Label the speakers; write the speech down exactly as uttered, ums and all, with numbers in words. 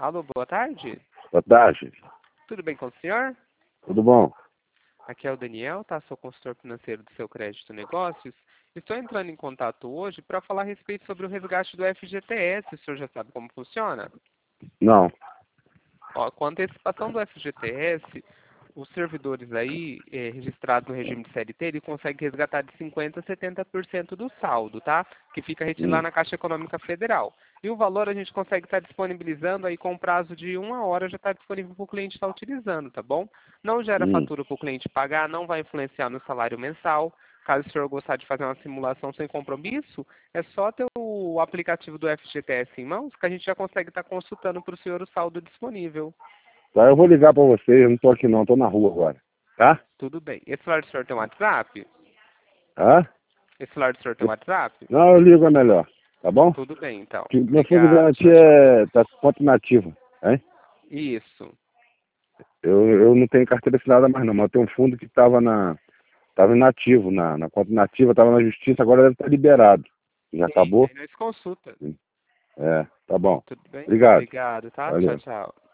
Speaker 1: Alô, boa tarde.
Speaker 2: Boa tarde.
Speaker 1: Tudo bem com o senhor?
Speaker 2: Tudo bom?
Speaker 1: Aqui é o Daniel, tá? Sou consultor financeiro do Seu Crédito Negócios. Estou entrando em contato hoje para falar a respeito sobre o resgate do F G T S. O senhor já sabe como funciona?
Speaker 2: Não.
Speaker 1: Ó, com a antecipação do F G T S, os servidores aí, eh, registrados no regime de C L T, ele consegue resgatar de cinquenta por cento a setenta por cento do saldo, tá? Que fica retido lá
Speaker 2: Hum.
Speaker 1: na Caixa Econômica Federal. E o valor a gente consegue estar disponibilizando aí com prazo de uma hora, já está disponível para o cliente estar utilizando, tá bom? Não gera
Speaker 2: Hum.
Speaker 1: fatura para o cliente pagar, não vai influenciar no salário mensal. Caso o senhor gostar de fazer uma simulação sem compromisso, é só ter o aplicativo do F G T S em mãos que a gente já consegue estar consultando para o senhor o saldo disponível.
Speaker 2: Tá, eu vou ligar pra vocês, eu não tô aqui não, tô na rua agora. Tá?
Speaker 1: Tudo bem. Esse celular do senhor tem um WhatsApp?
Speaker 2: Hã?
Speaker 1: Esse celular do senhor tem um WhatsApp?
Speaker 2: Não, eu ligo é melhor. Tá bom?
Speaker 1: Tudo bem, então.
Speaker 2: Que meu fundo de
Speaker 1: Obrigado.
Speaker 2: garantia
Speaker 1: Tchau, tchau.
Speaker 2: é tá conta nativa, hein?
Speaker 1: Isso.
Speaker 2: Eu, eu não tenho carteira assinada mais não, mas eu tenho um fundo que tava na. Tava inativo, na, na conta nativa, tava na justiça, agora deve estar liberado. Já
Speaker 1: Sim,
Speaker 2: acabou?
Speaker 1: aí nós consulta.
Speaker 2: É, tá bom.
Speaker 1: Tudo bem?
Speaker 2: Obrigado.
Speaker 1: Obrigado, tá? Tchau,
Speaker 2: Valeu.
Speaker 1: tchau.